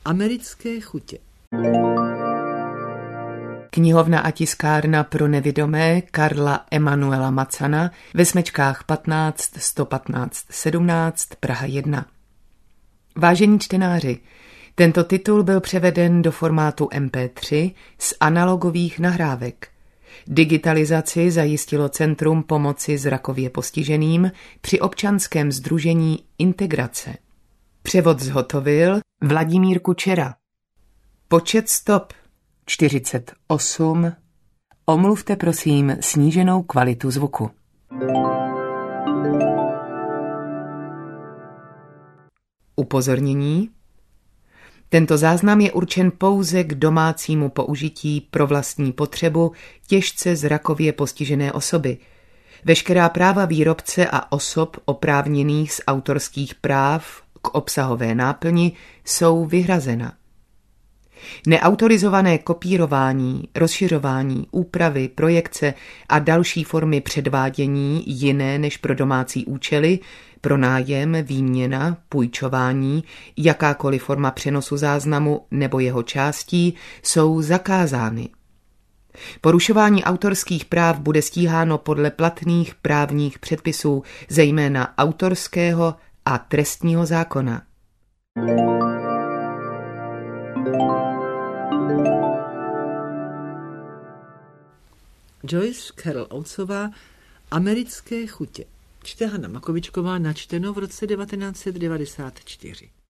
Americké chutě. Knihovna a tiskárna pro nevidomé Karla Emanuela Macana ve Smečkách 15 115 17 Praha 1. Vážení čtenáři, tento titul byl převeden do formátu MP3 z analogových nahrávek. Digitalizaci zajistilo Centrum pomoci zrakově postiženým při občanském sdružení Integrace. Převod zhotovil Vladimír Kučera. Počet stop 48. Omluvte prosím sníženou kvalitu zvuku. Upozornění. Tento záznam je určen pouze k domácímu použití pro vlastní potřebu těžce zrakově postižené osoby. Veškerá práva výrobce a osob oprávněných z autorských práv k obsahové náplni jsou vyhrazena. Neautorizované kopírování, rozšiřování, úpravy, projekce a další formy předvádění jiné než pro domácí účely, pronájem, výměna, půjčování, jakákoliv forma přenosu záznamu nebo jeho částí jsou zakázány. Porušování autorských práv bude stíháno podle platných právních předpisů, zejména autorského a trestního zákona. Joyce Carol Oatesová, Americké chutě. Čte Hana Makovičková, načteno v roce 1994.